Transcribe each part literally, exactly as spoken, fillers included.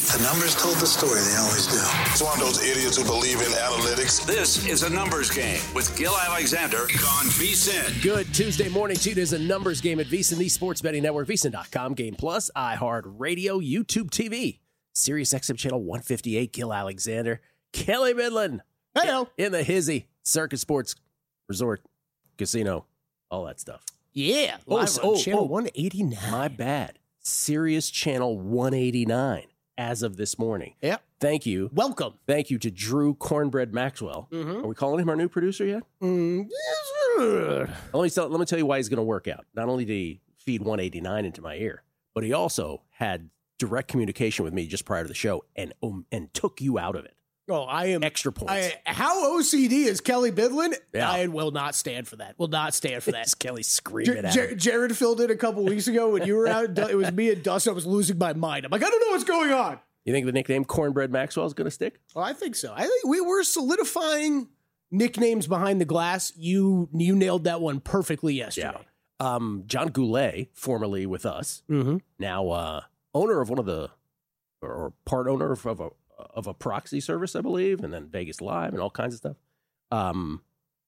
The numbers told the story. They always do. It's one of those idiots who believe in analytics. This is A Numbers Game with Gil Alexander on VSiN. Good Tuesday morning to you. It is A Numbers Game at VSiN, the sports betting network, V S I N dot com, Game Plus, iHeartRadio, YouTube T V, Sirius X M Channel one fifty-eight, Gil Alexander, Kelly Midland. Hello. In the Hizzy, Circus Sports Resort, Casino, all that stuff. Yeah. Oh, Live so- on oh, Channel oh. one eighty-nine. My bad. Sirius Channel one eighty-nine as of this morning. Yep. Thank you. Welcome. Thank you to Drew Cornbread Maxwell. Mhm. Are we calling him our new producer yet? Mm, yes. Let me tell, let me tell you why he's going to work out. Not only did he feed one eighty-nine into my ear, but he also had direct communication with me just prior to the show and um, and took you out of it. Oh, I am Extra points. I, how O C D is Kelly Bidlin? Yeah. I will not stand for that. Will not stand for that. It's Kelly screaming J- at J- him. Jared filled in a couple weeks ago when you were out. It was me and Dustin. I was losing my mind. I'm like, I don't know what's going on. You think the nickname Cornbread Maxwell is going to stick? Oh, I think so. I think we were solidifying nicknames behind the glass. You you nailed that one perfectly yesterday. Um, John Goulet, formerly with us, Mm-hmm. now uh, owner of one of the, or part owner of, of a of a proxy service, I believe, and then Vegas Live and all kinds of stuff. Um,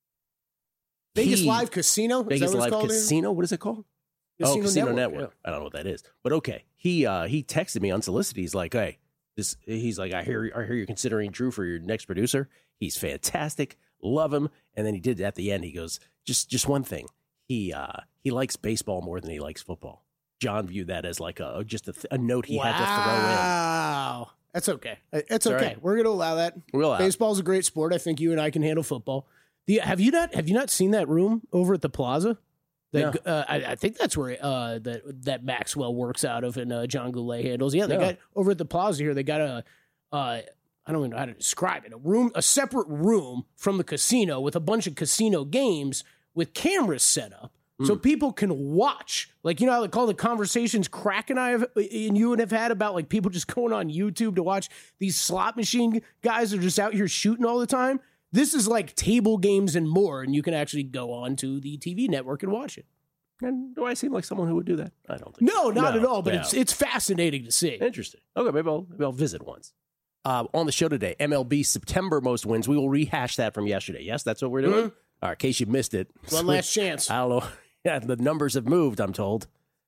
Vegas he- Live Casino. Is Vegas that what it's Live called? Casino. What is it called? oh, Casino Network. yeah. I don't know what that is, but okay. He uh, he texted me unsolicited. He's like, "Hey, this." He's like, "I hear, I hear you're considering Drew for your next producer. He's fantastic. Love him." And then he did at the end. He goes, "Just, just one thing. He uh, he likes baseball more than he likes football." John viewed that as like a just a, a note he wow. had to throw in. Wow. That's okay. It's all okay. right. We're going to allow that. We'll allow it. Baseball's a great sport. I think you and I can handle football. The, have you not Have you not seen that room over at the Plaza? That, uh, I, I think that's where uh, that that Maxwell works out of and uh, John Goulet handles. Yeah, they Yeah. got over at the Plaza here. They got a uh, I don't even know how to describe it. A room, a separate room from the casino with a bunch of casino games with cameras set up. So people can watch, like, you know, like all the conversations Crack and I have, and you and have had about like people just going on YouTube to watch these slot machine guys that are just out here shooting all the time. This is like table games and more, and you can actually go on to the T V network and watch it. And do I seem like someone who would do that? I don't think. No, not No, at all. But no. it's it's fascinating to see. Interesting. Okay, maybe I'll, maybe I'll visit once. Uh, on the show today, M L B September most wins. We will rehash that from yesterday. Yes, that's what we're doing? Mhm. All right, in case you missed it. One last chance. I don't know. Yeah, the numbers have moved, I'm told.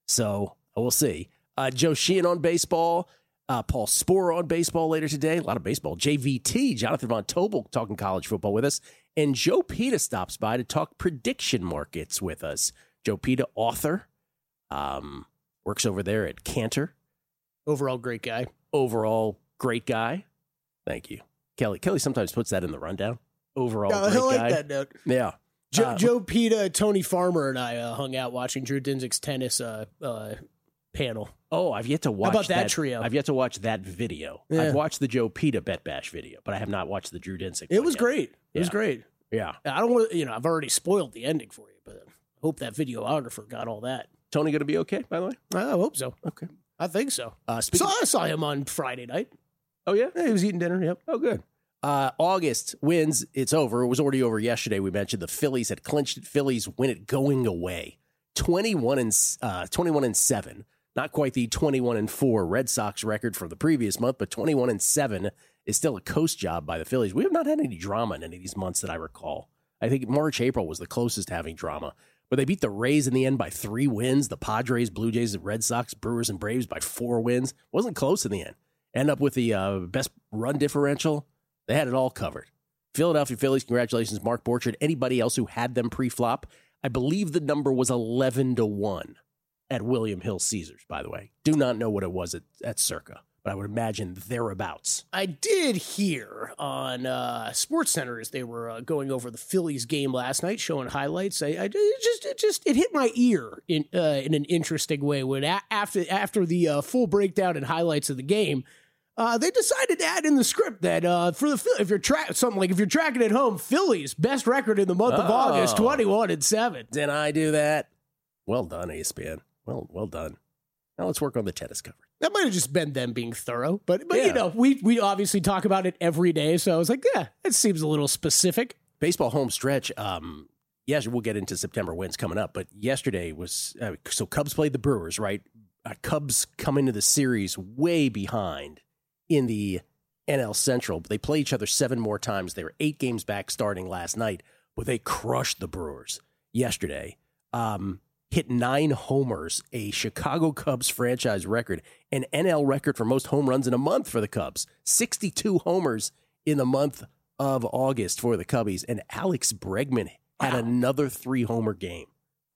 So we'll see. Uh, Joe Sheehan on baseball. Uh, Paul Sporer on baseball later today. A lot of baseball. J V T, Jonathan Von Tobel, talking college football with us. And Joe Pita stops by to talk prediction markets with us. Joe Pita, author, um, works over there at Cantor. Overall, great guy. Overall, great guy. Thank you. Kelly. Kelly sometimes puts that in the rundown. Overall, No, I great like guy. that note. Yeah. Joe, Uh, Joe Pita, Tony Farmer, and I uh, hung out watching Drew Dinsick's tennis uh, uh, panel. Oh, I've yet to watch about that trio? I've yet to watch that video. Yeah. I've watched the Joe Pita Bet Bash video, but I have not watched the Drew Dinsick. It one was yet. great. It was Yeah. great. Yeah. I don't want to, you know, I've already spoiled the ending for you, but I hope that videographer got all that. Tony going to be okay, by the way? I hope so. Okay. I think so. Uh, So speaking I saw him on Friday night. oh, yeah? Yeah, he was eating dinner. Yep. Oh, good. Uh, August wins. It's over. It was already over yesterday. We mentioned the Phillies had clinched it. Phillies win it going away. twenty-one and uh, twenty-one and seven. Not quite the twenty-one and four Red Sox record from the previous month, but twenty-one and seven is still a coast job by the Phillies. We have not had any drama in any of these months that I recall. I think March, April was the closest to having drama. But they beat the Rays in the end by three wins. The Padres, Blue Jays, Red Sox, Brewers, and Braves by four wins. Wasn't close in the end. End up with the uh, best run differential. They had it all covered. Philadelphia Phillies, congratulations, Mark Borchardt. Anybody else who had them pre-flop, I believe the number was eleven to one at William Hill Caesars, by the way. Do not know what it was at, at Circa, but I would imagine thereabouts. I did hear on uh, SportsCenter as they were uh, going over the Phillies game last night, showing highlights. I, I it just it just it hit my ear in uh, in an interesting way when a- after after the uh, full breakdown and highlights of the game. Uh, they decided to add in the script that uh, for the Phil- if you're tra- something like if you're tracking at home, Phillies best record in the month of Oh. August, twenty-one and seven. Did I do that? Well done, E S P N. Well, well done. Now let's work on the tennis coverage. That might have just been them being thorough, but but Yeah. you know we we obviously talk about it every day, so I was like, yeah, it seems a little specific. Baseball home stretch. Um, yes, we'll get into September wins coming up, but yesterday was uh, so Cubs played the Brewers, right? Uh, Cubs come into the series way behind in the N L Central. They play each other seven more times. They were eight games back starting last night, but they crushed the Brewers yesterday. Um, hit nine homers, a Chicago Cubs franchise record, an N L record for most home runs in a month for the Cubs. sixty-two homers in the month of August for the Cubbies, and Alex Bregman had Wow. another three-homer game.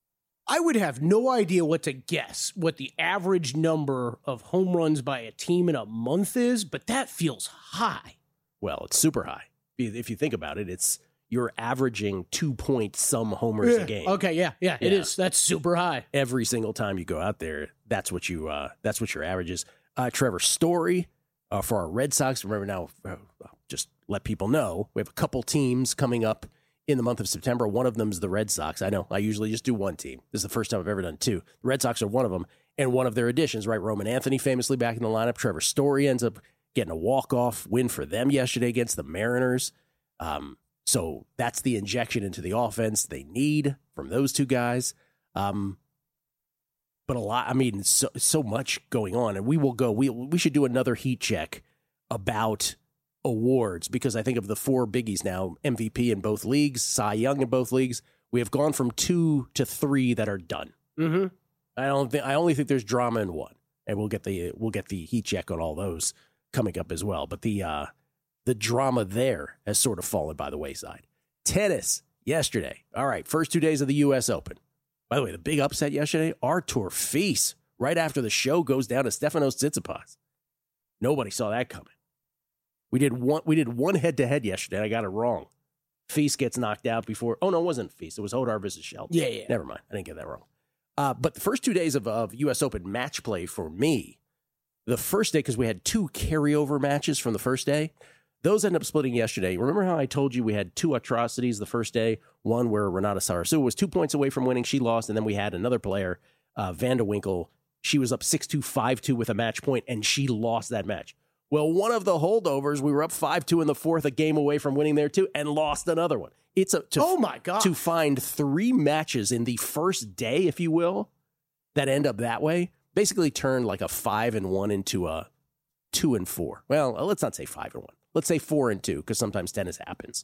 I would have no idea what to guess what the average number of home runs by a team in a month is, but that feels high. Well, it's super high. If you think about it, it's you're averaging two point some homers a game. Okay, yeah, yeah, it Yeah. is. That's super high. Every single time you go out there, that's what you uh, that's what your average is. Uh, Trevor Story uh, for our Red Sox. Remember now, uh, just let people know we have a couple teams coming up in the month of September. One of them is the Red Sox. I know I usually just do one team. This is the first time I've ever done two. The Red Sox are one of them, and one of their additions, right? Roman Anthony famously back in the lineup. Trevor Story ends up getting a walk-off win for them yesterday against the Mariners. Um, so that's the injection into the offense they need from those two guys. Um, but a lot, I mean, so so much going on, and we will go. We we should do another heat check about awards, because I think of the four biggies now: M V P in both leagues, Cy Young in both leagues. We have gone from two to three that are done. Mm-hmm. I don't think I only think there's drama in one, and we'll get the we'll get the heat check on all those coming up as well. But the uh, the drama there has sort of fallen by the wayside. Tennis yesterday. All right, first two days of the U S Open. By the way, the big upset yesterday: Artur Fils right after the show goes down to Stefanos Tsitsipas. Nobody saw that coming. We did one. We did one head to head yesterday. I got it wrong. Fils gets knocked out before. Oh no, it wasn't Fils. It was Hodar versus Shelton. Yeah, yeah. Never mind. I didn't get that wrong. Uh, but the first two days of, of U S Open match play for me, the first day, because we had two carryover matches from the first day, those ended up splitting yesterday. Remember how I told you we had two atrocities the first day? One where Renata Sarasu was two points away from winning. She lost. And then we had another player, uh, Van de Winkel. She was up six two, five two with a match point, and she lost that match. Well, one of the holdovers, we were up five two in the fourth, a game away from winning there too, and lost another one. It's a to, Oh, my God. to find three matches in the first day, if you will, that end up that way, basically turned like a five and one into a two and four. Well, let's not say five and one. Let's say four and two, because sometimes tennis happens.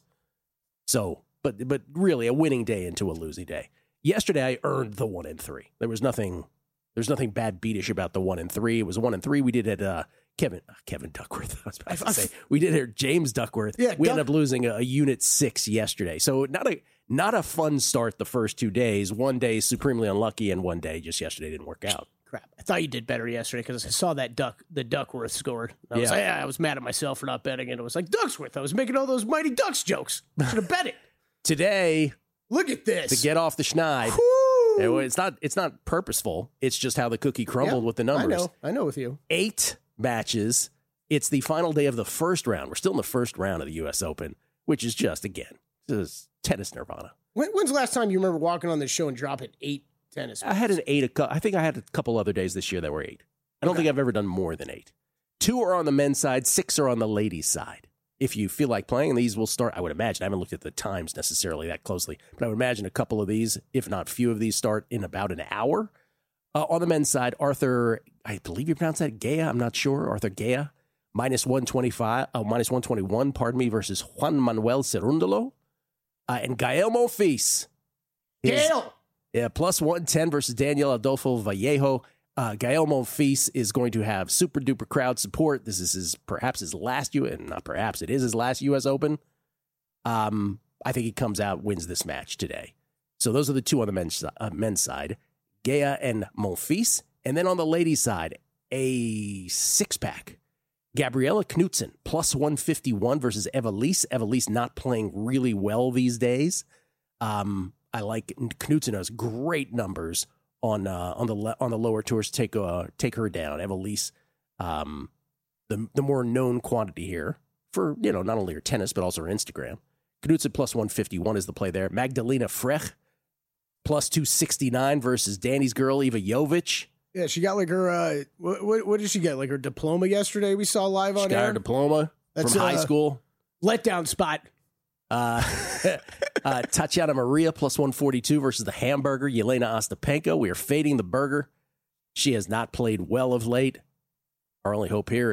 So, but but really a winning day into a losing day. Yesterday, I earned the one and three. There was nothing. There's nothing bad beatish about the one and three. It was one and three. We did at uh, Kevin uh, Kevin Duckworth. I was about to say we did at James Duckworth. Yeah, we Duck- ended up losing a, a unit six yesterday. So not a not a fun start the first two days. One day supremely unlucky, and one day just yesterday didn't work out. Crap. I thought you did better yesterday because I saw that duck, the Duckworth scored. I was Yeah. like, yeah, I was mad at myself for not betting it. It was like, Ducksworth. I was making all those Mighty Ducks jokes. I should have bet it. Today, Look at this. to get off the schneid, Woo! it's not it's not purposeful. It's just how the cookie crumbled Yeah, with the I numbers. know. I know with you. Eight matches. It's the final day of the first round. We're still in the first round of the U S Open, which is just, again, this is tennis nirvana. When, when's the last time you remember walking on this show and dropping eight tennis? I had an eight. A cou- I think I had a couple other days this year that were eight. I don't Okay. think I've ever done more than eight. Two are on the men's side. Six are on the ladies' side. If you feel like playing, these will start, I would imagine. I haven't looked at the times necessarily that closely, but I would imagine a couple of these, if not few of these, start in about an hour. Uh, on the men's side, Arthur, I believe you pronounce that Gaya. I'm not sure. Arthur Gaya, minus one twenty-five, oh, minus one twenty-one, pardon me, versus Juan Manuel Cerundolo. Uh, and Gael Monfils. is- Gail! Yeah, plus one ten versus Daniel Adolfo Vallejo. Uh, Gael Monfils is going to have super duper crowd support. This is his, perhaps his last U S, not perhaps, it is his last U S Open. Um, I think he comes out, wins this match today. So those are the two on the men's, uh, men's side, Gaya and Monfils. And then on the ladies' side, a six pack. Gabriella Knudsen, plus one fifty-one versus Evelise. Evelise not playing really well these days. Um, I like Knudsen has great numbers on uh, on the le- on the lower tours. Take uh, take her down. Evelise, um, the the more known quantity here for, you know, not only her tennis but also her Instagram. Knudsen plus one fifty-one is the play there. Magdalena Frech plus two sixty-nine versus Danny's girl Eva Jovic. Yeah, she got like her, uh, what, what, what did she get? Like her diploma yesterday we saw live She on got air? her diploma That's, from high uh, school. Letdown spot. Uh, uh, Tatiana Maria plus one forty-two versus the hamburger, Yelena Ostapenko. We are fading the burger. She has not played well of late. Our only hope here is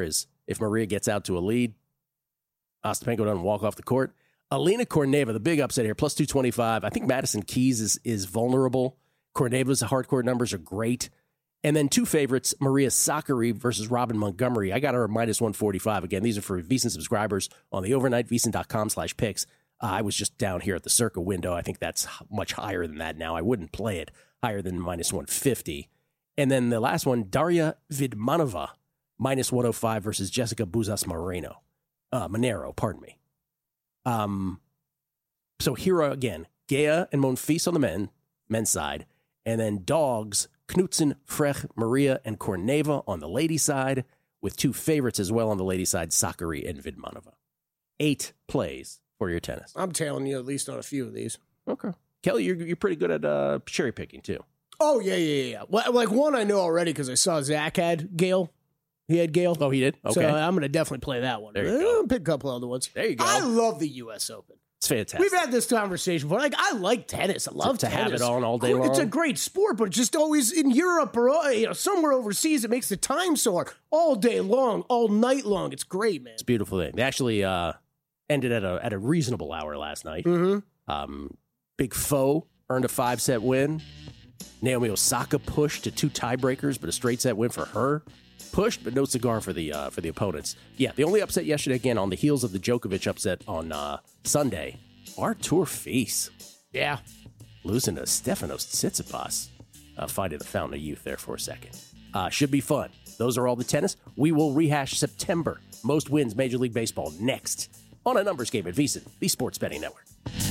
if Maria gets out to a lead. Ostapenko doesn't walk off the court. Alina Korneva, the big upset here, plus two twenty-five. I think Madison Keys is, is vulnerable. Korneva's hardcourt numbers are great. And then two favorites, Maria Sakkari versus Robin Montgomery. I got her at minus one forty-five. Again, these are for VSiN subscribers on the overnight, VSiN.com slash picks. Uh, I was just down here at the Circa window. I think that's much higher than that now. I wouldn't play it higher than minus one fifty. And then the last one, Daria Vidmanova, minus one oh five versus Jessica Buzas Moreno. Uh, Monero, pardon me. Um, so here are, again, Gea and Monfils on the men, men's side, and then dogs, Knutson, Frech, Maria, and Korneva on the ladies' side, with two favorites as well on the ladies' side, Sakkari and Vidmanova. Eight plays for your tennis. I'm tailing you at least on a few of these. Okay. Kelly, you're, you're pretty good at uh, cherry picking, too. Oh, yeah, yeah, yeah. Well, like one I know already because I saw Zach had Gale. He had Gale. Oh, he did? Okay. So I'm going to definitely play that one. There you go. I'll pick a couple other ones. There you go. I love the U S Open. It's fantastic. We've had this conversation before. Like, I like tennis. I love to, to tennis. have it on all day long. It's a great sport, but just always in Europe or uh, you know somewhere overseas, it makes the time so hard. All day long, all night long. It's great, man. It's a beautiful thing. They actually uh, ended at a at a reasonable hour last night. Mm-hmm. Um, Big Foe earned a five-set win. Naomi Osaka pushed to two tiebreakers, but a straight-set win for her. Pushed, but no cigar for the uh, for the opponents. Yeah, the only upset yesterday, again, on the heels of the Djokovic upset on uh, Sunday, Artur Fils. Yeah. Losing to Stefanos Tsitsipas. Uh, finding the fountain of youth there for a second. Uh, should be fun. Those are all the tennis. We will rehash September. Most wins Major League Baseball next on a numbers game at VSiN, the Sports Betting Network.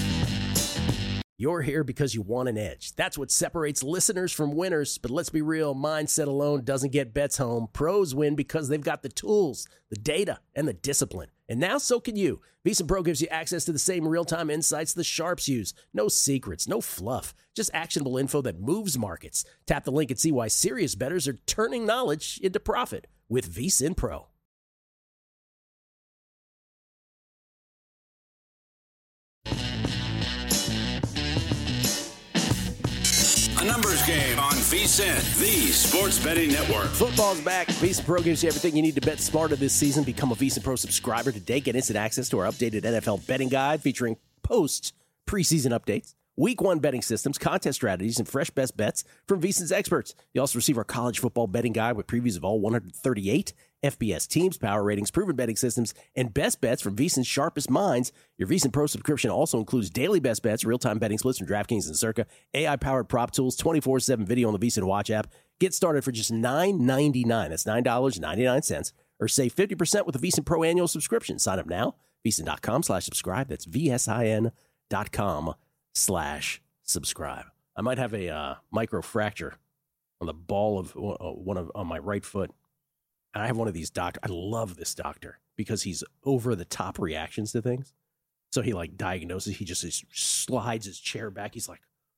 You're here because you want an edge. That's what separates listeners from winners. But let's be real, mindset alone doesn't get bets home. Pros win because they've got the tools, the data, and the discipline. And now so can you. VSiN Pro gives you access to the same real-time insights the sharps use. No secrets, no fluff, just actionable info that moves markets. Tap the link and see why serious bettors are turning knowledge into profit with VSiN Pro. A numbers game on VSiN, the Sports Betting Network. Football's back. VSiN Pro gives you everything you need to bet smarter this season. Become a VSiN Pro subscriber today. Get instant access to our updated N F L betting guide featuring post preseason updates, week one betting systems, contest strategies, and fresh best bets from VSiN's experts. You also receive our college football betting guide with previews of all one hundred thirty-eight F B S teams, power ratings, proven betting systems, and best bets from VSiN's sharpest minds. Your VSiN Pro subscription also includes daily best bets, real-time betting splits from DraftKings and Circa, A I-powered prop tools, twenty-four seven video on the VSiN Watch app. Get started for just nine ninety-nine. That's nine ninety-nine, or save fifty percent with a VSiN Pro annual subscription. Sign up now, VSiN.com slash subscribe. That's V-S-I-N dot com slash subscribe. I might have a uh, microfracture on the ball of uh, one of on my right foot. And I have one of these doctors. I love this doctor because he's over the top reactions to things. So he like diagnoses. He just, just slides his chair back. He's like,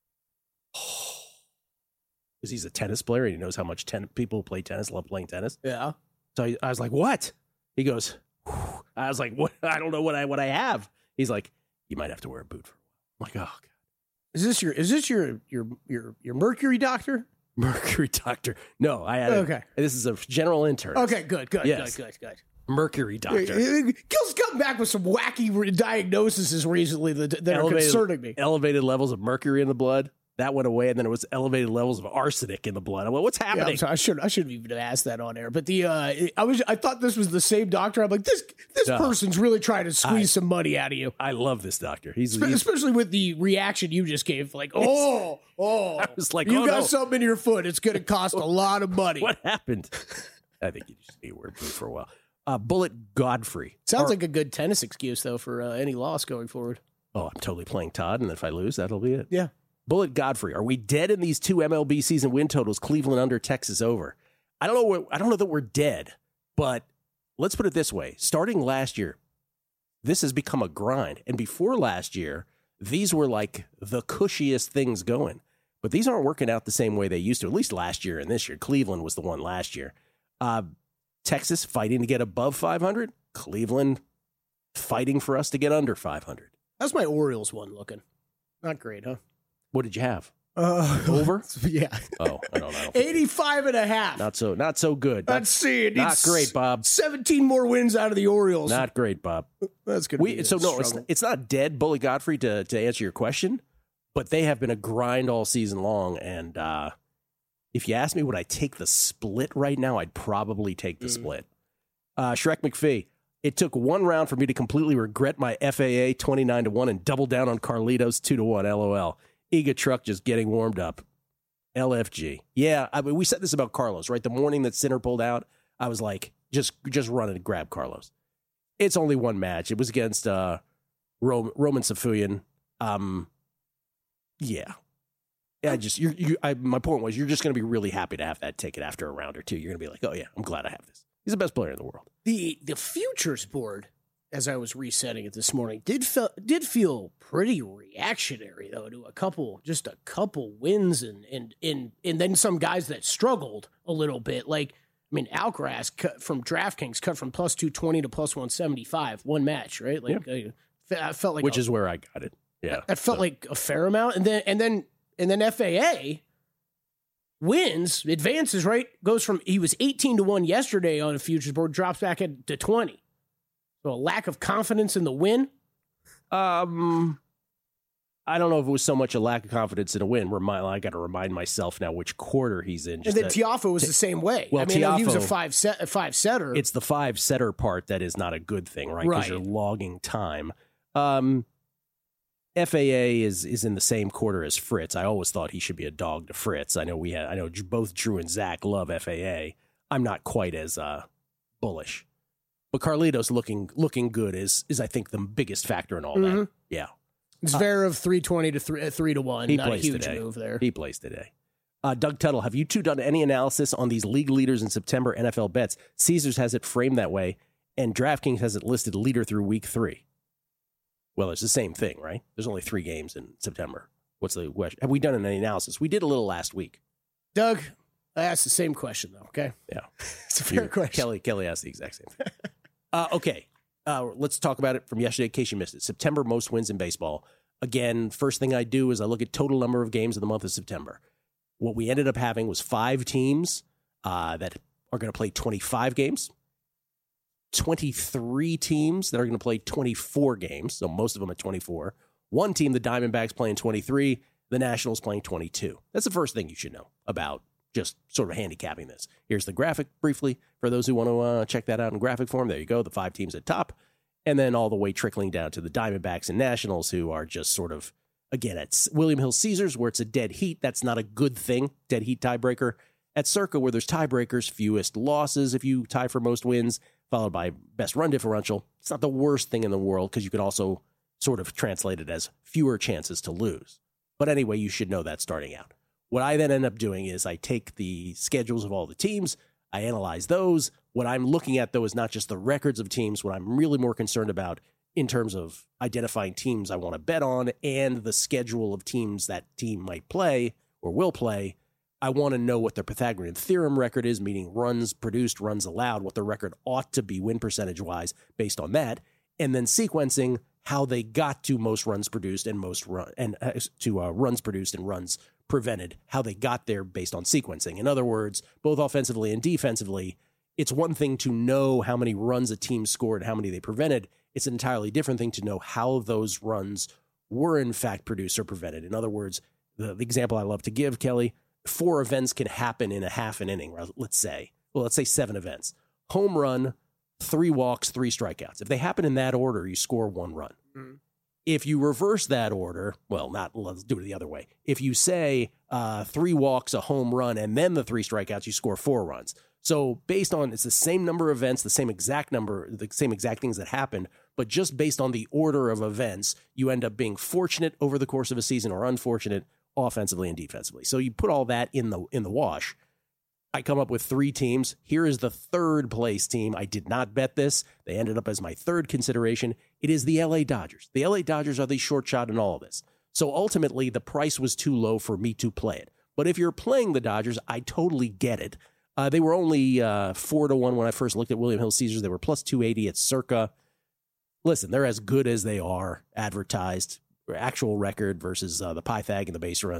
oh, because he's a tennis player and he knows how much ten- people who play tennis love playing tennis. Yeah. So I, I was like, what? He goes, whew. I was like, what? I don't know what I what I have. He's like, you might have to wear a boot for a while. I'm like, oh God. Is this your is this your your your your Mercury doctor? Mercury doctor. No, I had a, okay. This is a general intern. Okay, good, good, yes. good, good, good. Mercury doctor. Gil's come back with some wacky re- diagnoses recently that, that elevated, are concerning me. Elevated levels of mercury in the blood. That went away, and then it was elevated levels of arsenic in the blood. I'm like, what's happening? Yeah, I'm sorry, I should I shouldn't even have asked that on air. But the uh, I was I thought this was the same doctor. I'm like, this this no. person's really trying to squeeze I, some money out of you. I love this doctor. He's, Spe- he's especially with the reaction you just gave. Like, oh, oh, I was like, you oh, got no. something in your foot. It's going to cost a lot of money. What happened? I think you just need to wear a boot for a while. Uh, Bullet Godfrey. Sounds Or, like a good tennis excuse though for uh, any loss going forward. Oh, I'm totally playing Todd, and if I lose, that'll be it. Yeah. Bullet Godfrey, are we dead in these two M L B season win totals? Cleveland under, Texas over. I don't know. What, I don't know that we're dead, but let's put it this way: starting last year, this has become a grind, and before last year, these were like the cushiest things going. But these aren't working out the same way they used to. At least last year and this year, Cleveland was the one last year. Uh, Texas fighting to get above five hundred. Cleveland fighting for us to get under five hundred. How's my Orioles one looking? Not great, huh? What did you have? Uh, Over? Yeah. Oh, I don't know. eighty-five and a half. Not so, not so good. Let's see. It Not needs great, Bob. seventeen more wins out of the Orioles. Not great, Bob. That's going to be We a so no, it's, struggle. it's not dead, Bully Godfrey, to to answer your question, but they have been a grind all season long. And uh, if you ask me, would I take the split right now? I'd probably take the Mm. split. Uh, Shrek McPhee. It took one round for me to completely regret my F A A twenty-nine to one and double down on Carlitos two to one. LOL. Ega Truck just getting warmed up. L F G. Yeah, I mean, we said this about Carlos, right? The morning that Sinner pulled out, I was like, just just run and grab Carlos. It's only one match. It was against uh, Ro- Roman Safuyan. Um, yeah. Yeah, I just, you you, I, my point was, you're just going to be really happy to have that ticket after a round or two. You're going to be like, oh, yeah, I'm glad I have this. He's the best player in the world. The the futures board, as I was resetting it this morning, did feel did feel pretty reactionary though to a couple, just a couple wins and and and and then some guys that struggled a little bit. Like I mean, Alcaraz cut from DraftKings cut from plus two twenty to plus one seventy five, one match, right? Like I, I felt like Which a, is where I got it. Yeah, that felt so. like a fair amount, and then and then and then F A A wins, advances, right? Goes from, he was eighteen to one yesterday on a futures board, drops back at, to twenty. So a lack of confidence in the win. Um, I don't know if it was so much a lack of confidence in a win. Remind, I got to remind myself now which quarter he's in. And Just then that- Tiafoe was the same way. Well, I mean, he was a Tiafoe- five set, a five setter. It's the five setter part that is not a good thing, right? Because Right. you're logging time. Um, F A A is is in the same quarter as Fritz. I always thought he should be a dog to Fritz. I know we had. I know both Drew and Zach love F A A. I'm not quite as uh, bullish, but Carlitos looking looking good is is I think the biggest factor in all Mhm. that. Yeah, Zverev three twenty to three, uh, three to one. he Not a plays huge today. move there. He plays today. Uh, Doug Tuttle, have you two done any analysis on these league leaders in September N F L bets? Caesars has it framed that way, and DraftKings has it listed leader through week three. Well, it's the same thing, right? There's only three games in September. What's the question? Have we done any analysis? We did a little last week. Doug, I asked the same question though. Okay, Yeah. it's a fair You- question. Kelly, Kelly asked the exact same thing. uh, okay. Uh, let's talk about it from yesterday in case you missed it. September most wins in baseball. Again, first thing I do is I look at total number of games in the month of September. What we ended up having was five teams uh, that are going to play twenty-five games, twenty-three teams that are going to play twenty-four games, so most of them at twenty-four. One team, the Diamondbacks, playing twenty-three, the Nationals playing twenty-two. That's the first thing you should know about just sort of handicapping this. Here's the graphic briefly for those who want to uh, check that out in graphic form. There you go, the five teams at top, and then all the way trickling down to the Diamondbacks and Nationals, who are just sort of, again, at William Hill Caesars, where it's a dead heat. That's not a good thing, dead heat tiebreaker. At Circa, where there's tiebreakers, fewest losses if you tie for most wins, followed by best run differential. It's not the worst thing in the world because you could also sort of translate it as fewer chances to lose. But anyway, you should know that starting out. What I then end up doing is I take the schedules of all the teams, I analyze those. What I'm looking at, though, is not just the records of teams. What I'm really more concerned about in terms of identifying teams I want to bet on and the schedule of teams that team might play or will play. I want to know what their Pythagorean theorem record is, meaning runs produced, runs allowed, what their record ought to be win percentage-wise based on that, and then sequencing how they got to most runs produced and most run and uh, to uh, runs produced and runs prevented, how they got there based on sequencing. In other words, both offensively and defensively, it's one thing to know how many runs a team scored, how many they prevented. It's an entirely different thing to know how those runs were in fact produced or prevented. In other words, the, the example I love to give, Kelly, four events can happen in a half an inning, let's say. Well, let's say seven events. Home run, three walks, three strikeouts. If they happen in that order, you score one run. Mm-hmm. If you reverse that order, well, not let's do it the other way. If you say uh, three walks, a home run, and then the three strikeouts, you score four runs. So based on, it's the same number of events, the same exact number, the same exact things that happened, but just based on the order of events, you end up being fortunate over the course of a season or unfortunate offensively and defensively. So you put all that in the in the wash. I come up with three teams. Here is the third place team. I did not bet this. They ended up as my third consideration. It is the L A Dodgers. The L A Dodgers are the short shot in all of this. So ultimately, the price was too low for me to play it. But if you're playing the Dodgers, I totally get it. Uh, they were only uh, four to one when I first looked at William Hill Caesars. They were plus two eighty at Circa. Listen, they're as good as they are advertised. Actual record versus uh, the Pythag and the base runs.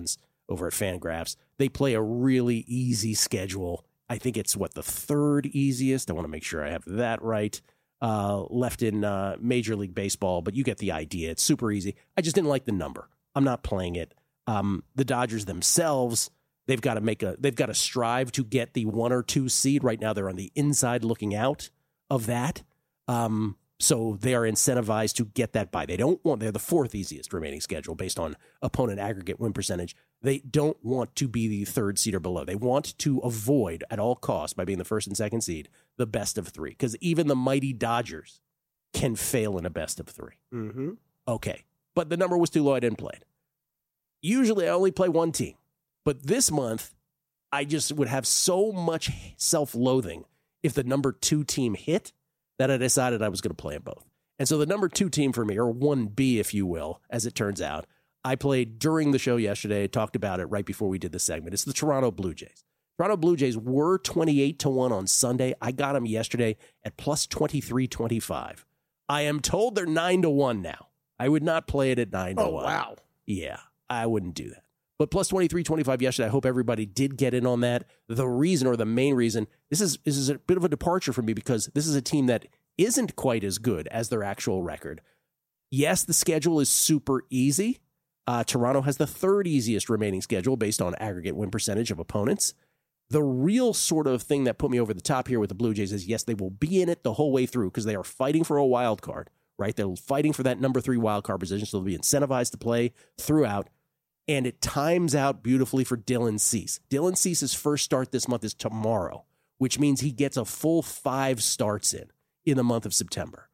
over at Fangraphs. They play a really easy schedule. I think it's, what, the third easiest? I want to make sure I have that right. Uh, left in uh, Major League Baseball, but you get the idea. It's super easy. I just didn't like the number. I'm not playing it. Um, the Dodgers themselves, they've got to make a, they've got to strive to get the one or two seed. Right now, they're on the inside looking out of that. Um, so they are incentivized to get that by. They don't want, they're the fourth easiest remaining schedule based on opponent aggregate win percentage. They don't want to be the third seed or below. They want to avoid at all costs, by being the first and second seed, the best of three. Because even the mighty Dodgers can fail in a best of three. Mm-hmm. Okay. But the number was too low. I didn't play it. Usually I only play one team. But this month, I just would have so much self-loathing if the number two team hit that I decided I was going to play them both. And so the number two team for me, or one B, if you will, as it turns out, I played during the show yesterday, talked about it right before we did the segment. It's the Toronto Blue Jays. Toronto Blue Jays were twenty-eight to one on Sunday. I got them yesterday at plus twenty-three twenty-five. I am told they're nine to one now. I would not play it at nine to one. Oh, wow. Yeah, I wouldn't do that. But plus twenty-three twenty-five yesterday, I hope everybody did get in on that. The reason, or the main reason, this is this is a bit of a departure for me because this is a team that isn't quite as good as their actual record. Yes, the schedule is super easy. Uh, Toronto has the third easiest remaining schedule based on aggregate win percentage of opponents. The real sort of thing that put me over the top here with the Blue Jays is, yes, they will be in it the whole way through because they are fighting for a wild card, right? They're fighting for that number three wild card position, so they'll be incentivized to play throughout. And it times out beautifully for Dylan Cease. Dylan Cease's first start this month is tomorrow, which means he gets a full five starts in in the month of September.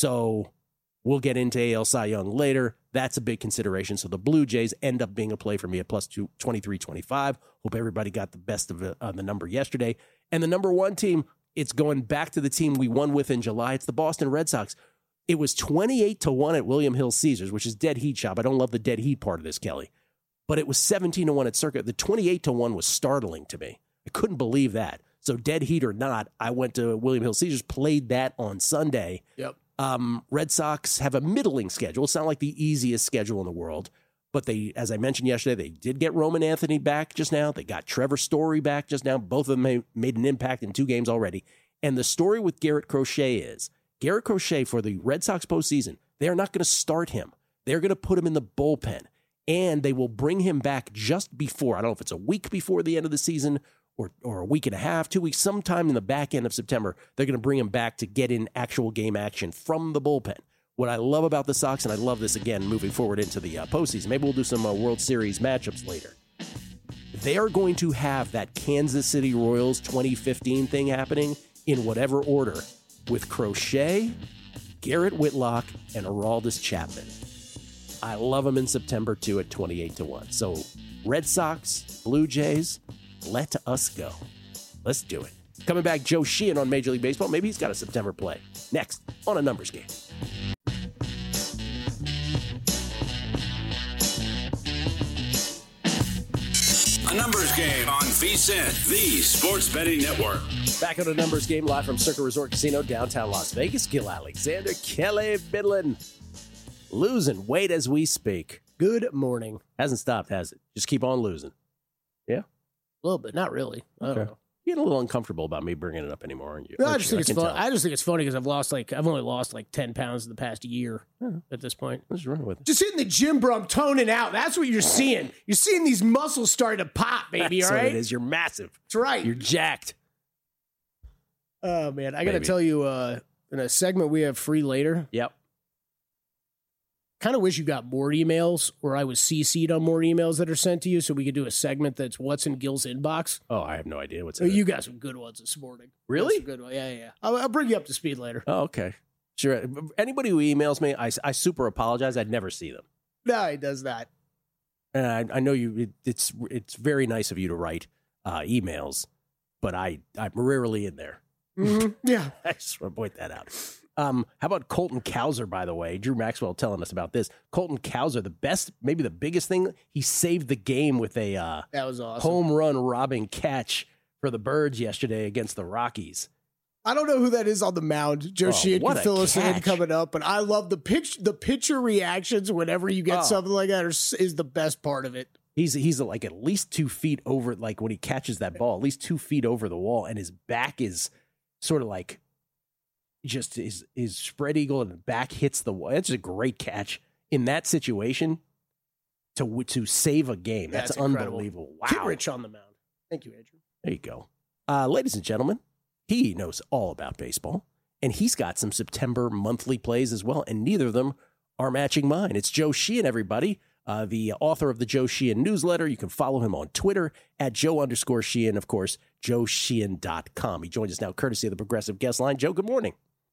So we'll get into A L Cy Young later. That's a big consideration. So the Blue Jays end up being a play for me at plus twenty-three twenty-five. Hope everybody got the best of the, uh, the number yesterday. And the number one team, it's going back to the team we won with in July. It's the Boston Red Sox. It was twenty-eight to one at William Hill Caesars, which is dead heat shop. I don't love the dead heat part of this, Kelly. But it was seventeen to one at Circa. The twenty-eight to one was startling to me. I couldn't believe that. So dead heat or not, I went to William Hill Caesars, played that on Sunday. Yep. Um, Red Sox have a middling schedule. It's not like the easiest schedule in the world. But they, as I mentioned yesterday, they did get Roman Anthony back just now. They got Trevor Story back just now. Both of them made, made an impact in two games already. And the story with Garrett Crochet is, Garrett Crochet for the Red Sox postseason, they are not going to start him. They're going to put him in the bullpen. And they will bring him back just before, I don't know if it's a week before the end of the season or or a week and a half, two weeks, sometime in the back end of September, they're going to bring him back to get in actual game action from the bullpen. What I love about the Sox, and I love this again moving forward into the uh, postseason, maybe we'll do some uh, World Series matchups later. They are going to have that Kansas City Royals twenty fifteen thing happening in whatever order with Crochet, Garrett Whitlock, and Aroldis Chapman. I love them in September, too, at twenty-eight to one. So, Red Sox, Blue Jays, let us go. Let's do it. Coming back, Joe Sheehan on Major League Baseball. Maybe he's got a September play. Next, on A Numbers Game. A Numbers Game on V S I N, the Sports Betting Network. Back on A Numbers Game, live from Circa Resort Casino, downtown Las Vegas. Gil Alexander, Kelly Bidlin. Losing weight as we speak. Good morning. Hasn't stopped, has it? Just keep on losing. Yeah? A little bit, not really. I don't Okay. know. You're getting a little uncomfortable about me bringing it up anymore, aren't you? No, I Aren't just you? think it's can fun. tell. I just think it's funny because I've lost like I've only lost like ten pounds in the past year at this point. Let's run with it. Just hitting the gym, bro. I'm toning out. That's what you're seeing. You're seeing these muscles starting to pop, baby. That's all what right, it is. You're massive. that's right. You're jacked. Oh man, I got to Maybe. tell you, uh, in a segment we have free later. Yep. Kind of wish you got more emails, or I was C C'd on more emails that are sent to you, so we could do a segment that's what's in Gil's inbox. Oh, I have no idea what's Oh, in it. you got some good ones this morning. Really? Some good one. Yeah, yeah. yeah. I'll, I'll bring you up to speed later. Oh, okay. Sure. Anybody who emails me, I, I super apologize. I'd never see them. No, he does not. And I, I know you. It, it's it's very nice of you to write uh, emails, but I I'm rarely in there. Mhm. Yeah. I just want to point that out. Um, how about Colton Cowser, by the way? Drew Maxwell telling us about this. Colton Cowser, the best, maybe the biggest thing, he saved the game with a uh, That was awesome. home run robbing catch for the Birds yesterday against the Rockies. I don't know who that is on the mound. Joe Oh, Sheehan what can a fill us in catch. coming up, but I love the pitch. The pitcher reactions whenever you get Oh. something like that are, is the best part of it. He's he's like at least two feet over, like when he catches that ball, at least two feet over the wall, and his back is sort of like just his his spread eagle, and the back hits the wall. It's a great catch in that situation to to save a game. That's, That's unbelievable. Wow. Kit Rich on the mound. Thank you, Andrew. There you go. Uh, ladies and gentlemen, he knows all about baseball, and he's got some September monthly plays as well, and neither of them are matching mine. It's Joe Sheehan, everybody. Uh, the author of the Joe Sheehan newsletter. You can follow him on Twitter at Joe underscore Sheehan. Of course, joe sheehan dot com. He joins us now courtesy of the Progressive Guest Line. Joe, good morning.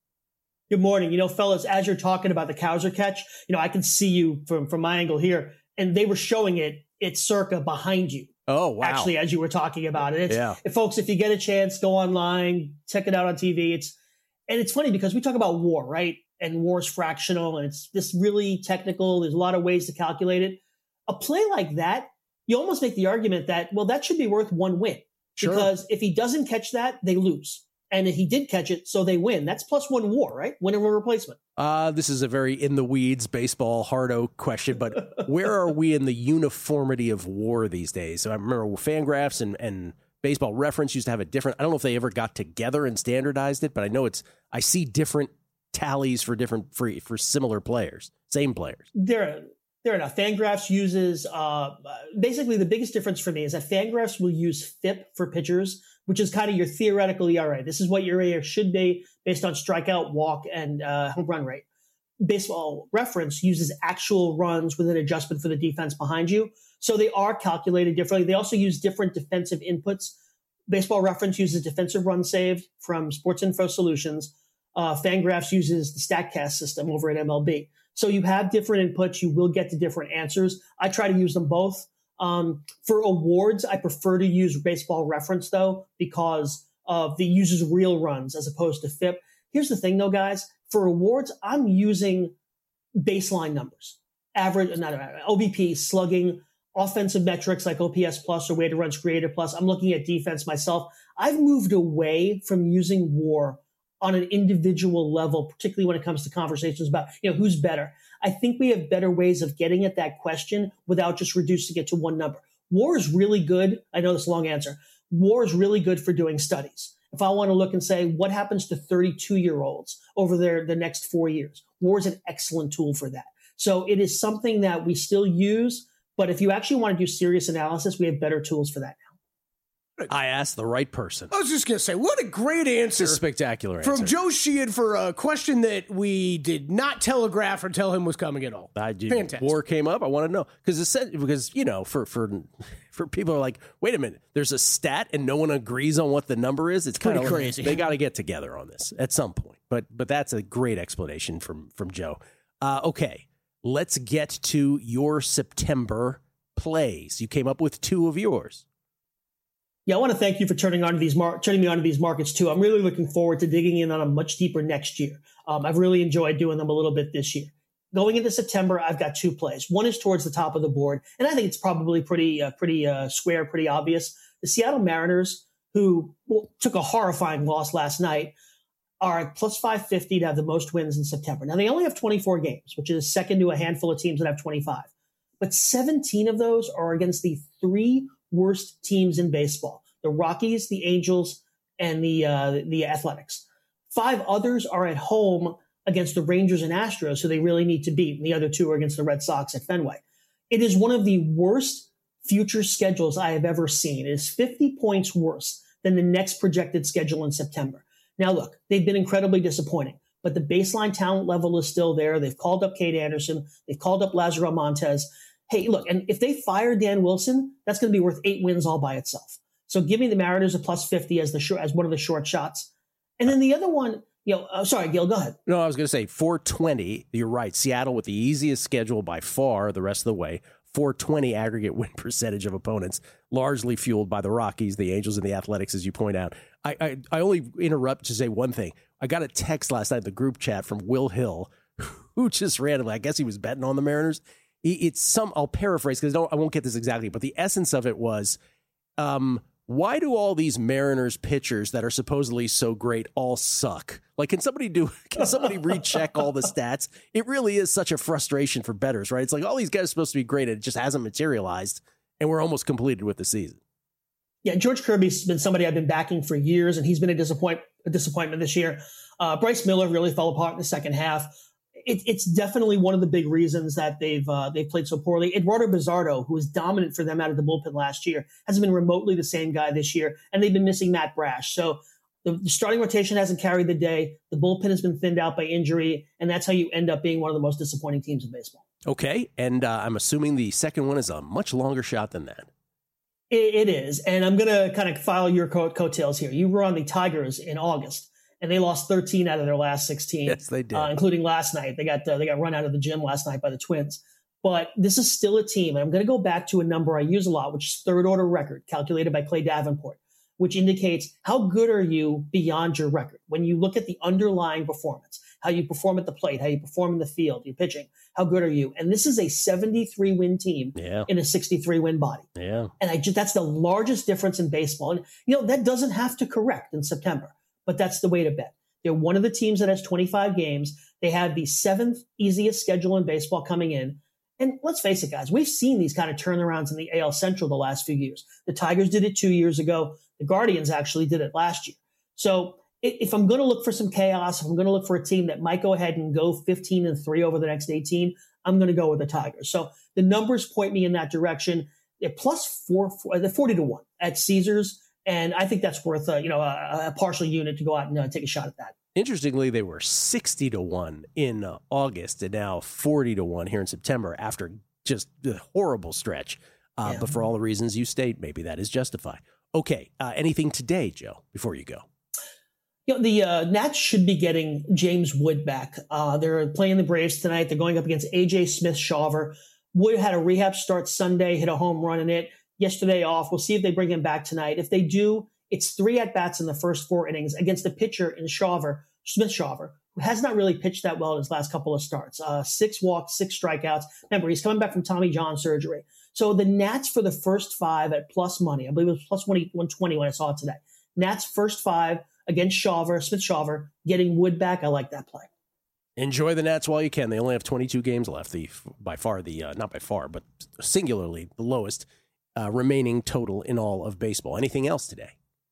Good morning. You know, fellas, as you're talking about the Cowser catch, you know, I can see you from, from my angle here, and they were showing it. It's circa behind you. Oh, wow. Actually, as you were talking about it. It's, yeah. If, folks, if you get a chance, go online, check it out on T V. It's And it's funny because we talk about WAR, right? And WAR is fractional, and it's this really technical. There's a lot of ways to calculate it. A play like that, you almost make the argument that, well, that should be worth one win. Sure. Because if he doesn't catch that, they lose. And if he did catch it, so they win. That's plus one WAR, right? Win over replacement. Uh, this is a very in-the-weeds baseball hard-o question, but where are we in the uniformity of WAR these days? So I remember Fangraphs and, and Baseball Reference used to have a different, I don't know if they ever got together and standardized it, but I know it's, I see different tallies for different, for, for similar players, same players. They're Fair enough. Fangraphs uses, uh, basically the biggest difference for me is that Fangraphs will use F I P for pitchers, which is kind of your theoretical E R A. This is what your E R A should be based on strikeout, walk, and uh, home run rate. Baseball Reference uses actual runs with an adjustment for the defense behind you. So they are calculated differently. They also use different defensive inputs. Baseball Reference uses defensive run saved from Sports Info Solutions. Uh, Fangraphs uses the StatCast system over at M L B. So you have different inputs. You will get to different answers. I try to use them both. Um, for awards, I prefer to use Baseball Reference, though, because of the uses real runs as opposed to F I P. Here's the thing, though, guys. For awards, I'm using baseline numbers, average, not O B P, slugging, offensive metrics like O P S plus or weighted runs created plus. I'm looking at defense myself. I've moved away from using WAR on an individual level, particularly when it comes to conversations about, you know, who's better. I think we have better ways of getting at that question without just reducing it to one number. WAR is really good. I know this is a long answer. WAR is really good for doing studies. If I want to look and say, what happens to thirty-two-year-olds over their the next four years? WAR is an excellent tool for that. So it is something that we still use, but if you actually want to do serious analysis, we have better tools for that now. I asked the right person. I was just going to say, what a great answer. It's a spectacular answer. From Joe Sheehan for a question that we did not telegraph or tell him was coming at all. I did. Fantastic. War came up. I want to know. Because, because you know, for, for, for people who are like, wait a minute, there's a stat and no one agrees on what the number is. It's kind of crazy. They got to get together on this at some point. But but that's a great explanation from, from Joe. Uh, okay, let's get to your September plays. You came up with two of yours. Yeah, I want to thank you for turning on to these mar- turning me on to these markets too. I'm really looking forward to digging in on them much deeper next year. Um, I've really enjoyed doing them a little bit this year. Going into September, I've got two plays. One is towards the top of the board, and I think it's probably pretty, uh, pretty uh, square, pretty obvious. The Seattle Mariners, who well, took a horrifying loss last night, are at plus five fifty to have the most wins in September. Now they only have twenty-four games, which is second to a handful of teams that have twenty-five, but seventeen of those are against the three worst teams in baseball: the Rockies, the Angels, and the uh, the Athletics. Five others are at home against the Rangers and Astros, who they really need to beat. And the other two are against the Red Sox at Fenway. It is one of the worst future schedules I have ever seen. It is fifty points worse than the next projected schedule in September. Now, look, they've been incredibly disappointing, but the baseline talent level is still there. They've called up Kate Anderson. They've called up Lazaro Montez. Hey, look, and if they fire Dan Wilson, that's going to be worth eight wins all by itself. So give me the Mariners a plus fifty as the short, as one of the short shots. And then the other one, you know, uh, sorry, Gil, go ahead. No, I was going to say four twenty. You're right. Seattle with the easiest schedule by far the rest of the way. four twenty aggregate win percentage of opponents, largely fueled by the Rockies, the Angels, and the Athletics, as you point out. I, I, I only interrupt to say one thing. I got a text last night in the group chat from Will Hill, who just randomly, I guess he was betting on the Mariners. It's some, I'll paraphrase because I won't get this exactly, but the essence of it was, um, why do all these Mariners pitchers that are supposedly so great all suck? Like, can somebody do, can somebody recheck all the stats? It really is such a frustration for bettors, right? It's like all these guys are supposed to be great and it just hasn't materialized. And we're almost completed with the season. Yeah, George Kirby's been somebody I've been backing for years, and he's been a disappoint a disappointment this year. Uh, Bryce Miller really fell apart in the second half. It, it's definitely one of the big reasons that they've uh, they've played so poorly. Eduardo Bizzardo, who was dominant for them out of the bullpen last year, hasn't been remotely the same guy this year, and they've been missing Matt Brash. So the, the starting rotation hasn't carried the day. The bullpen has been thinned out by injury, and that's how you end up being one of the most disappointing teams in baseball. Okay, and uh, I'm assuming the second one is a much longer shot than that. It, it is, and I'm going to kind of file your coat, coattails here. You were on the Tigers in August, and they lost thirteen out of their last sixteen. Yes, they did, uh, including last night. They got uh, they got run out of the gym last night by the Twins. But this is still a team, and I'm going to go back to a number I use a lot, which is third order record, calculated by Clay Davenport, which indicates how good are you beyond your record. When you look at the underlying performance, how you perform at the plate, how you perform in the field, your pitching, how good are you? And this is a seventy-three win team yeah. in a sixty-three win body. Yeah. And I just, that's the largest difference in baseball. And, you know, that doesn't have to correct in September, but that's the way to bet. They're one of the teams that has twenty-five games. They have the seventh easiest schedule in baseball coming in. And let's face it, guys, we've seen these kind of turnarounds in the A L Central the last few years. The Tigers did it two years ago. The Guardians actually did it last year. So if I'm going to look for some chaos, if I'm going to look for a team that might go ahead and go fifteen and three over the next eighteen, I'm going to go with the Tigers. So the numbers point me in that direction. They're plus four, four they're forty to one at Caesars. And I think that's worth a, you know, a, a partial unit to go out and uh, take a shot at that. Interestingly, they were sixty to one in uh, August and now forty to one here in September after just a horrible stretch. Uh, yeah. But for all the reasons you state, maybe that is justified. Okay. Uh, anything today, Joe, before you go? You know, the uh, Nats should be getting James Wood back. Uh, they're playing the Braves tonight. They're going up against A J Smith-Shawver. Wood had a rehab start Sunday, hit a home run in it. Yesterday off. We'll see if they bring him back tonight. If they do, it's three at-bats in the first four innings against a pitcher in Shawver, Smith-Shawver, who has not really pitched that well in his last couple of starts. Uh, six walks, six strikeouts. Remember, he's coming back from Tommy John surgery. So the Nats for the first five at plus money, I believe it was plus one twenty when I saw it today. Nats first five against Shawver, Smith-Shawver, getting Wood back. I like that play. Enjoy the Nats while you can. They only have twenty-two games left. The by far the uh, not by far, but singularly the lowest uh, remaining total in all of baseball. Anything else today?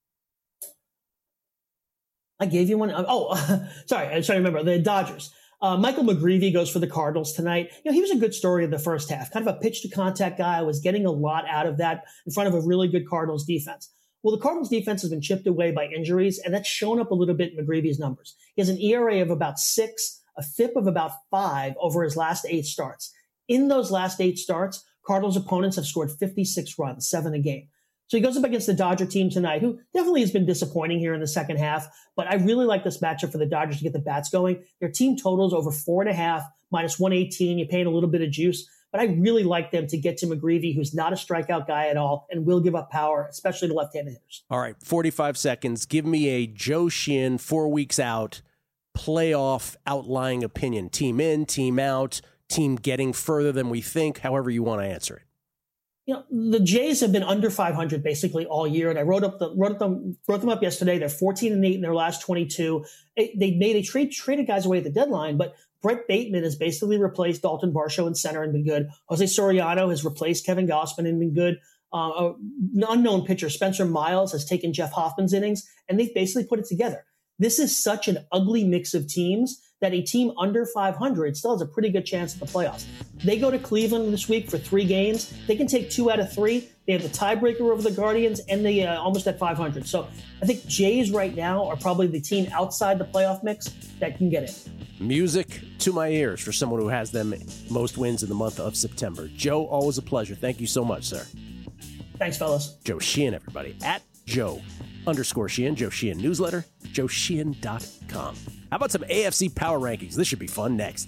I gave you one. Oh, sorry. I'm trying to remember the Dodgers. Uh, Michael McGreevy goes for the Cardinals tonight. You know, he was a good story in the first half. Kind of a pitch to contact guy. Was getting a lot out of that in front of a really good Cardinals defense. Well, the Cardinals defense has been chipped away by injuries, and that's shown up a little bit in McGreevy's numbers. He has an E R A of about six, a F I P of about five over his last eight starts. In those last eight starts, Cardinals opponents have scored fifty-six runs, seven a game. So he goes up against the Dodger team tonight, who definitely has been disappointing here in the second half. But I really like this matchup for the Dodgers to get the bats going. Their team totals over four and a half, minus one eighteen. You're paying a little bit of juice. But I really like them to get to McGreevy, who's not a strikeout guy at all and will give up power, especially to left-handed hitters. All right, forty-five seconds. Give me a Joe Sheehan, four weeks out, playoff outlying opinion. Team in, team out, team getting further than we think, however you want to answer it. You know, the Jays have been under five hundred basically all year, and I wrote up the wrote them wrote them up yesterday. They're fourteen and eight in their last twenty-two. They made a trade traded guys away at the deadline, but Brett Bateman has basically replaced Dalton Varsho in center and been good. Jose Soriano has replaced Kevin Gausman and been good. Uh, an unknown pitcher, Spencer Miles, has taken Jeff Hoffman's innings, and they've basically put it together. This is such an ugly mix of teams that a team under five hundred still has a pretty good chance at the playoffs. They go to Cleveland this week for three games. They can take two out of three. They have the tiebreaker over the Guardians, and they uh, almost at five hundred. So I think Jays right now are probably the team outside the playoff mix that can get it. Music to my ears for someone who has them most wins in the month of September. Joe, always a pleasure. Thank you so much, sir. Thanks, fellas. Joe Sheehan, everybody. At Joe underscore Sheehan, Joe Sheehan newsletter, joe sheehan dot com. How about some A F C power rankings? This should be fun next.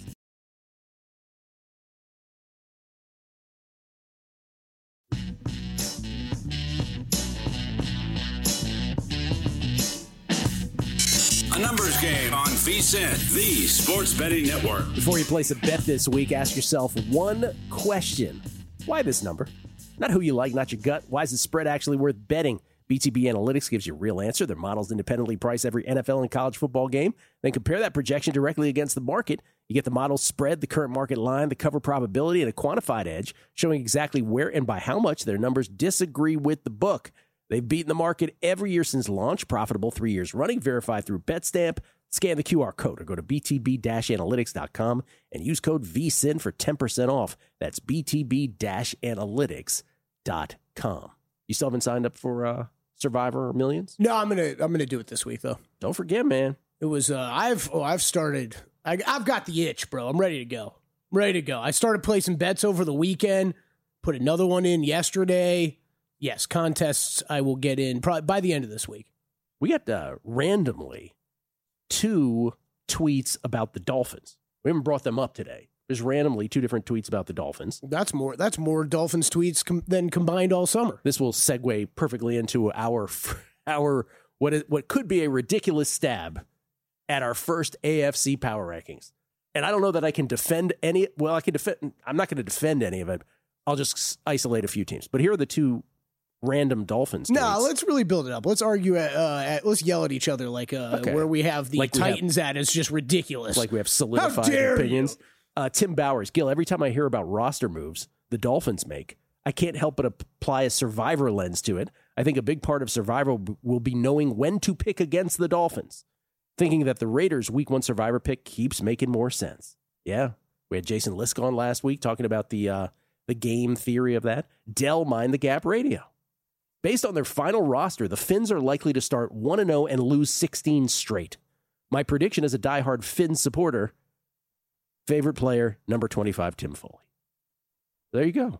A numbers game on V S I N, the sports betting network. Before you place a bet this week, ask yourself one question. Why this number? Not who you like, not your gut. Why is the spread actually worth betting? B T B Analytics gives you a real answer. Their models independently price every N F L and college football game. Then compare that projection directly against the market. You get the model spread, the current market line, the cover probability, and a quantified edge, showing exactly where and by how much their numbers disagree with the book. They've beaten the market every year since launch, profitable three years running, verified through BetStamp. Scan the Q R code or go to b t b dash analytics dot com and use code V S I N for ten percent off. That's b t b dash analytics dot com. You still haven't signed up for uh, Survivor Millions? No, I'm gonna I'm gonna do it this week though. Don't forget, man. It was uh, I've oh I've started. I, I've got the itch, bro. I'm ready to go. I'm ready to go. I started placing bets over the weekend. Put another one in yesterday. Yes, contests I will get in probably by the end of this week. We got uh, randomly two tweets about the Dolphins. We haven't brought them up today. There's randomly two different tweets about the Dolphins. That's more. That's more Dolphins tweets com- than combined all summer. This will segue perfectly into our our what is, what could be a ridiculous stab at our first A F C power rankings. And I don't know that I can defend any. Well, I can defend. I'm not going to defend any of it. I'll just isolate a few teams. But here are the two random Dolphins. No, tweets. let's really build it up. Let's argue at, uh, at let's yell at each other like uh, Okay. where we have the Like we Titans have- at is just ridiculous. Like we have solidified How dare opinions. Uh, Tim Bowers, Gil, every time I hear about roster moves the Dolphins make, I can't help but apply a survivor lens to it. I think a big part of survivor will be knowing when to pick against the Dolphins. Thinking that the Raiders' week one survivor pick keeps making more sense. Yeah, we had Jason Lisk on last week talking about the uh, the game theory of that. Dell Mind the Gap Radio. Based on their final roster, the Finns are likely to start one and oh and lose sixteen straight. My prediction as a diehard Finns supporter, favorite player, number twenty-five, Tim Foley. There you go.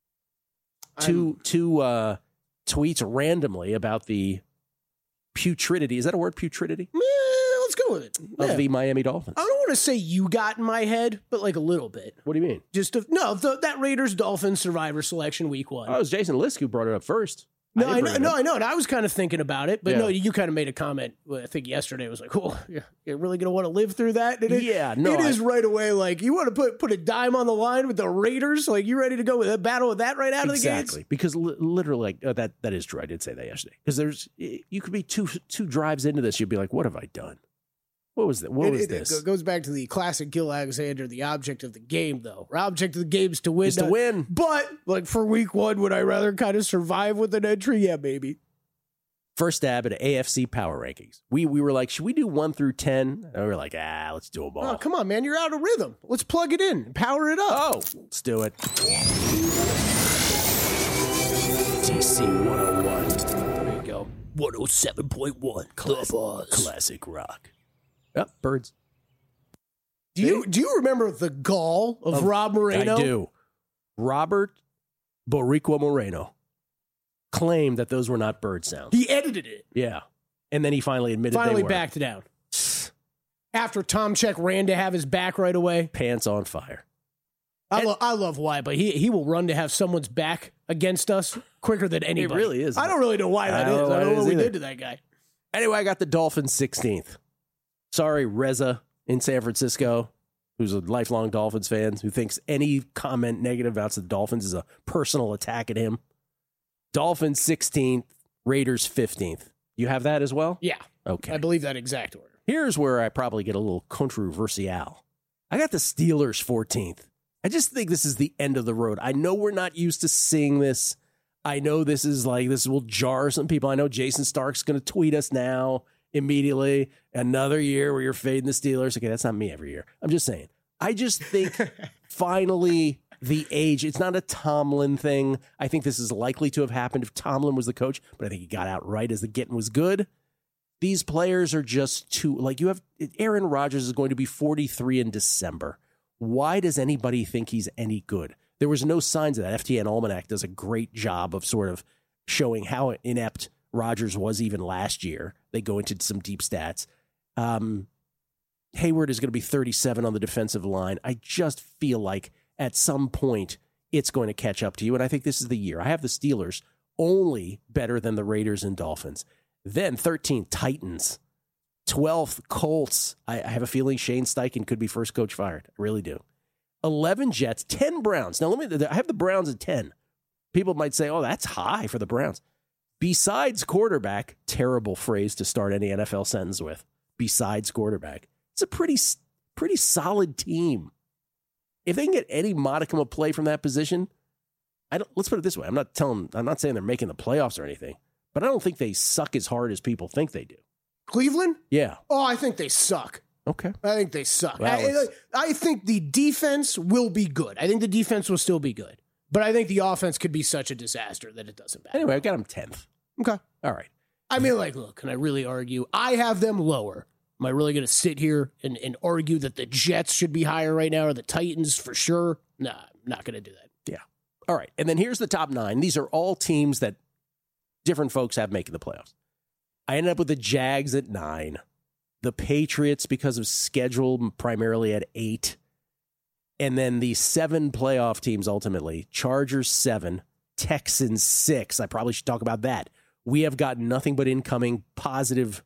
Two two uh, tweets randomly about the putridity. Is that a word, putridity? Eh, let's go with it. Of Yeah. the Miami Dolphins. I don't want to say you got in my head, but like a little bit. What do you mean? Just to, no, the, that Raiders Dolphins survivor selection week one. Oh, it was Jason Lisk who brought it up first. No, didn't I bring know, it no, up. I know, and I was kind of thinking about it, but Yeah. no, you kind of made a comment. Well, I think yesterday was like, "Oh, you're, you're really going to want to live through that?" And it, Yeah, no, it I- is right away. Like you want to put put a dime on the line with the Raiders. Like you ready to go with a battle with that right out of the Exactly, gates? because li- literally, like uh, that that is true. I did say that yesterday. Because there's, you could be two two drives into this, you'd be like, "What have I done? What was that? What It, was it- this?" it goes back to the classic Gil Alexander. The object of the game, though, our object of the game is to win. Is to not- win. But like for week one, would I rather kind of survive with an entry? Yeah, maybe. First stab at A F C power rankings. We we were like, should we do one through ten? And we were like, ah, let's do them all. Oh, come on, man, you're out of rhythm. Let's plug it in, power it up. Oh, let's do it. T C one oh one. There you go. one oh seven point one. Classic, classic rock. Yep, birds. Do you do you remember the gall of, Of- Rob Moreno? I do. Robert Boricua Moreno claimed that those were not bird sounds. He edited it. Yeah. And then he finally admitted Finally they were. backed down. After Tom Check ran to have his back right away. Pants on fire. I, lo- I love why, but he he will run to have someone's back against us quicker than anybody. really is. I don't really know why that I is. don't know I why don't it know is what we either. did to that guy. Anyway, I got the Dolphins sixteenth. Sorry, Reza in San Francisco, who's a lifelong Dolphins fan, who thinks any comment negative about the Dolphins is a personal attack at him. Dolphins sixteenth, Raiders fifteenth. You have that as well? Yeah, Okay. I believe that exact order. Here's where I probably get a little controversial. I got the Steelers fourteenth. I just think this is the end of the road. I know we're not used to seeing this. I know this is like, this will jar some people. I know Jason Stark's going to tweet us now immediately. Another year where you're fading the Steelers. Okay, that's not me every year. I'm just saying. I just think finally the age, it's not a Tomlin thing. I think this is likely to have happened if Tomlin was the coach, but I think he got out right as the getting was good. These players are just too, like you have, Aaron Rodgers is going to be forty-three in December. Why does anybody think he's any good? There was no signs of that. F T N Almanac does a great job of sort of showing how inept Rodgers was even last year. They go into some deep stats. Um, Hayward is going to be thirty-seven on the defensive line. I just feel like at some point it's going to catch up to you, and I think this is the year. I have the Steelers only better than the Raiders and Dolphins. Then thirteenth, Titans. twelfth, Colts. I, I have a feeling Shane Steichen could be first coach fired. I really do. eleven, Jets. ten, Browns. Now, let me. I have the Browns at ten. People might say, oh, that's high for the Browns. besides quarterback, terrible phrase to start any N F L sentence with, besides quarterback, it's a pretty, pretty solid team. If they can get any modicum of play from that position, I don't, let's put it this way. I'm not telling, I'm not saying they're making the playoffs or anything, but I don't think they suck as hard as people think they do. Cleveland? Yeah. Oh, I think they suck. Okay. I think they suck. Well, I, I think the defense will be good. I think the defense will still be good. But I think the offense could be such a disaster that it doesn't matter. Anyway, I got them tenth. Okay. All right. I mean, like, look, can I really argue? I have them lower. Am I really going to sit here and, and argue that the Jets should be higher right now or the Titans for sure? Nah, I'm not going to do that. Yeah. All right. And then here's the top nine. These are all teams that different folks have making the playoffs. I ended up with the Jags at nine. The Patriots, because of schedule, primarily at eight. And then the seven playoff teams ultimately. Chargers, seven. Texans, six. I probably should talk about that. We have got nothing but incoming positive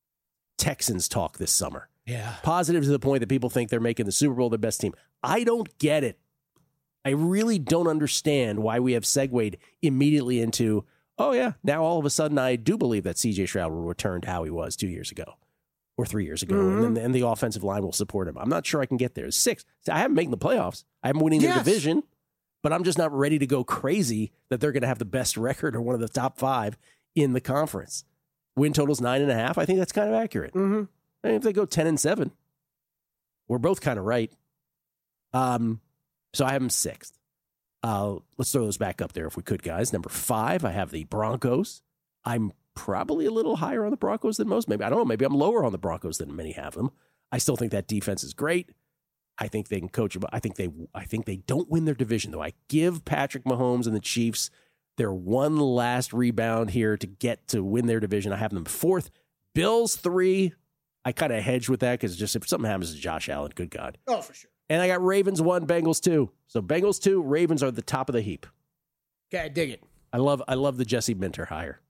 Texans talk this summer. Yeah. Positive to the point that people think they're making the Super Bowl their best team. I don't get it. I really don't understand why we have segued immediately into, oh, yeah, now all of a sudden I do believe that C J Stroud will return to how he was two years ago or three years ago, mm-hmm. and then and the offensive line will support him. I'm not sure I can get there. Six. So I haven't made the playoffs. I'm winning yes. their division, but I'm just not ready to go crazy that they're going to have the best record or one of the top five in the conference. Win total's nine and a half. I think that's kind of accurate. Mm-hmm. I mean, if they go ten and seven, we're both kind of right. Um, so I have them sixth. Uh, let's throw those back up there if we could, guys. Number five, I have the Broncos. I'm probably a little higher on the Broncos than most. Maybe I don't know. Maybe I'm lower on the Broncos than many have them. I still think that defense is great. I think they can coach. I think they. I think they don't win their division though. I give Patrick Mahomes and the Chiefs their one last rebound here to get to win their division. I have them fourth. Bills three. I kind of hedged with that because just if something happens to Josh Allen, good God. Oh, for sure. And I got Ravens one, Bengals two. So Bengals two, Ravens are the top of the heap. Okay, I dig it. I love I love the Jesse Minter hire.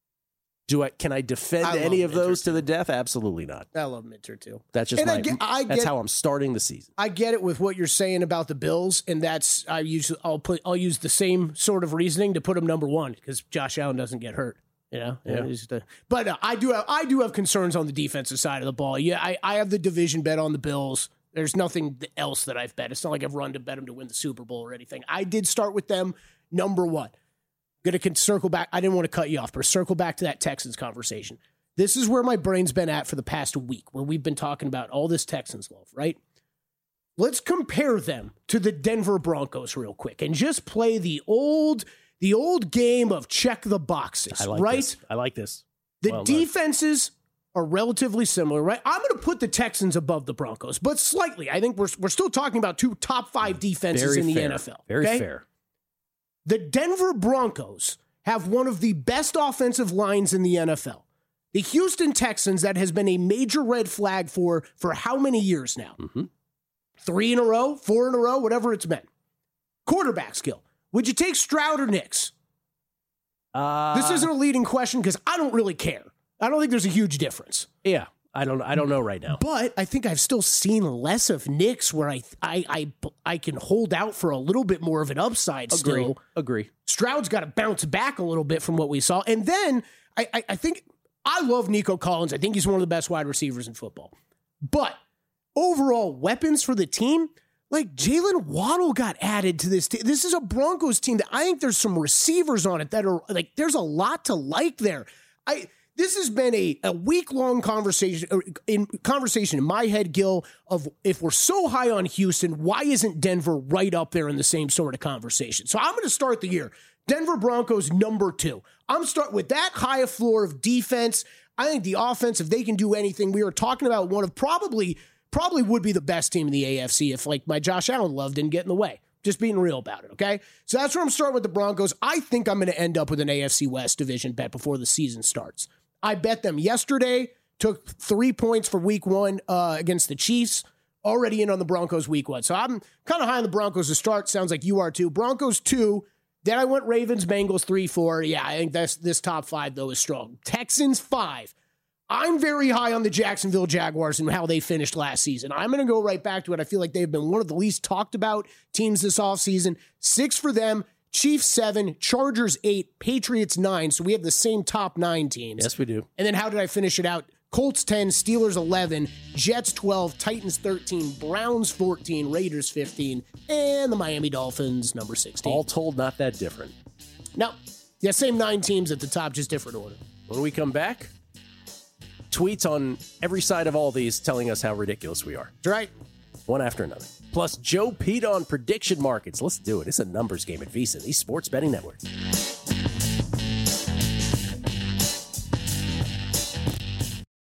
Do I can I defend I any of Minter those too. to the death? Absolutely not. I love Minter too. That's just and my, I get, I that's get, how I'm starting the season. I get it with what you're saying about the Bills, and that's I usually I'll put I'll use the same sort of reasoning to put them number one because Josh Allen doesn't get hurt. You know, Yeah. The, but uh, I do have I do have concerns on the defensive side of the ball. Yeah, I, I have the division bet on the Bills. There's nothing else that I've bet. It's not like I've run to bet them to win the Super Bowl or anything. I did start with them number one. Going to circle back. I didn't want to cut you off, but circle back to that Texans conversation. This is where my brain's been at for the past week, where we've been talking about all this Texans love, right? Let's compare them to the Denver Broncos real quick and just play the old the old game of check the boxes, I like right? this. I like this. The Well done. defenses are relatively similar, right? I'm going to put the Texans above the Broncos, but slightly. I think we're we're still talking about two top five defenses Very in the fair. N F L. Very okay? fair. The Denver Broncos have one of the best offensive lines in the N F L. The Houston Texans, that has been a major red flag for for how many years now? Mm-hmm. Three in a row, four in a row, whatever it's been. Quarterback skill. Would you take Stroud or Nix? Uh, This isn't a leading question because I don't really care. I don't think there's a huge difference. Yeah, I don't. I don't know right now. But I think I've still seen less of Nix where I I I, I can hold out for a little bit more of an upside Agree. still. Agree. Stroud's got to bounce back a little bit from what we saw. And then I, I, I think I love Nico Collins. I think he's one of the best wide receivers in football. But overall weapons for the team, like Jalen Waddle got added to this team. This is a Broncos team that I think there's some receivers on it that are like, there's a lot to like there. I This has been a, a week-long conversation in conversation in my head, Gil, of if we're so high on Houston, why isn't Denver right up there in the same sort of conversation? So I'm going to start the year. Denver Broncos number two. I'm start with that high a floor of defense. I think the offense, if they can do anything, we are talking about one of probably probably would be the best team in the A F C if like my Josh Allen love didn't get in the way. Just being real about it, okay? So that's where I'm starting with the Broncos. I think I'm going to end up with an A F C West division bet before the season starts. I bet them yesterday, took three points for week one uh, against the Chiefs, already in on the Broncos week one. So I'm kind of high on the Broncos to start. Sounds like you are too. Broncos two. Then I went Ravens, Bengals three, four. Yeah, I think that's, this top five, though, is strong. Texans five. I'm very high on the Jacksonville Jaguars and how they finished last season. I'm going to go right back to it. I feel like they've been one of the least talked about teams this offseason. Six for them. Chiefs seven, Chargers eight, Patriots nine. So we have the same top nine teams. Yes, we do. And then how did I finish it out? Colts ten, Steelers eleven, Jets twelve, Titans thirteen, Browns fourteen, Raiders fifteen, and the Miami Dolphins number sixteen. All told, not that different. No. Yeah, same nine teams at the top, just different order. When we come back, tweets on every side of all these telling us how ridiculous we are. That's right. One after another. Plus, Joe Pete on prediction markets. Let's do it. It's a numbers game at VSiN, the Sports Betting Network.